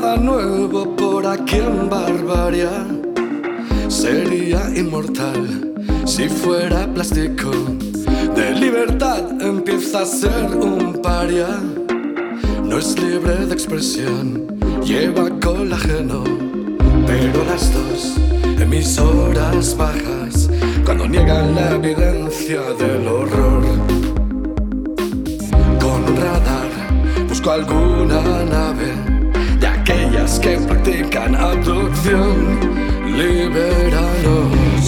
nada nuevo por aquí en Barbaria. Sería inmortal si fuera plástico. De libertad empieza a ser un paria. No es libre de expresión, lleva colágeno. Pero las dos emisoras bajas, cuando niegan la evidencia del horror. Con un radar busco alguna nave de aquellas que practican abducción. Libéranos.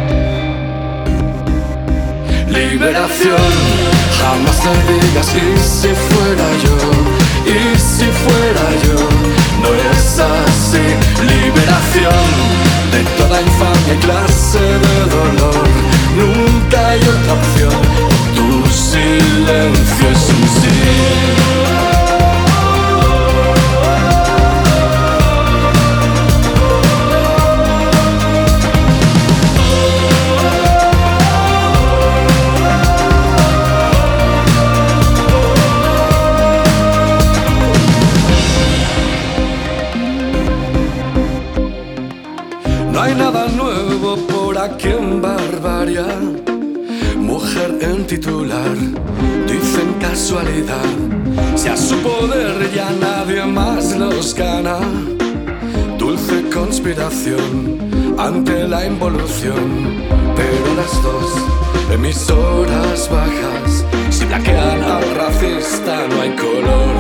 Liberación, jamás te digas y si fuera yo, y si fuera yo, no es así. Liberación de toda infamia y clase de dolor, nunca hay otra opción, tu silencio es un sí. No hay nada nuevo por aquí en Barbaria. Mujer en titular, dicen casualidad. Si a su poder ya nadie más los gana. Dulce conspiración ante la involución. Pero las dos emisoras bajas, si blanquean al racista no hay color.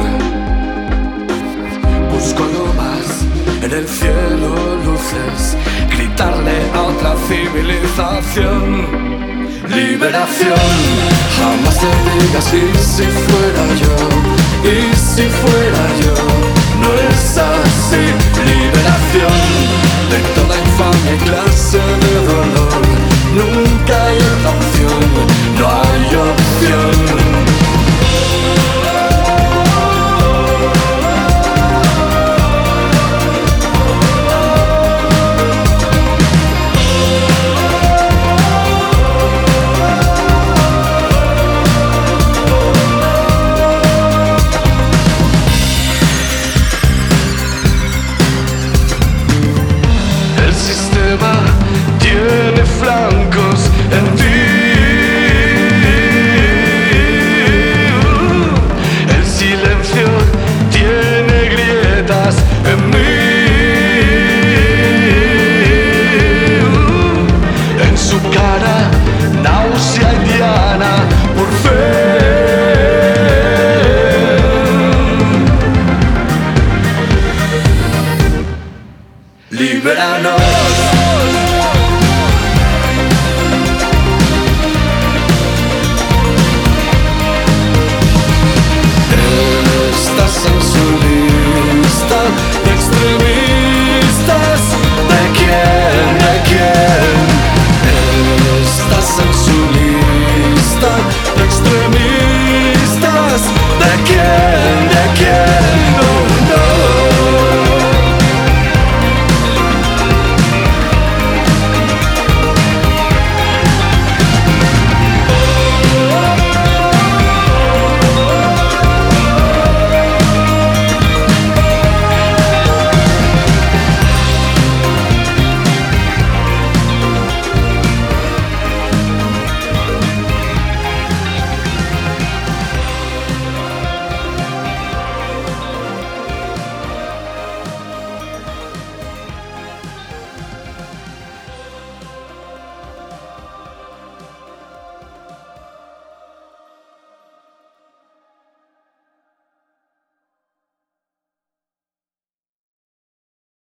Busco algo más en el cielo, luces, gritarle a otra civilización. Liberación, jamás te digas y si fuera yo, y si fuera yo, no es así. Liberación de toda infamia y clase de dolor, nunca hay otra opción, no hay opción. Tiene flancos en ti. El silencio tiene grietas en mí. En su cara, náusea y diana, por fe.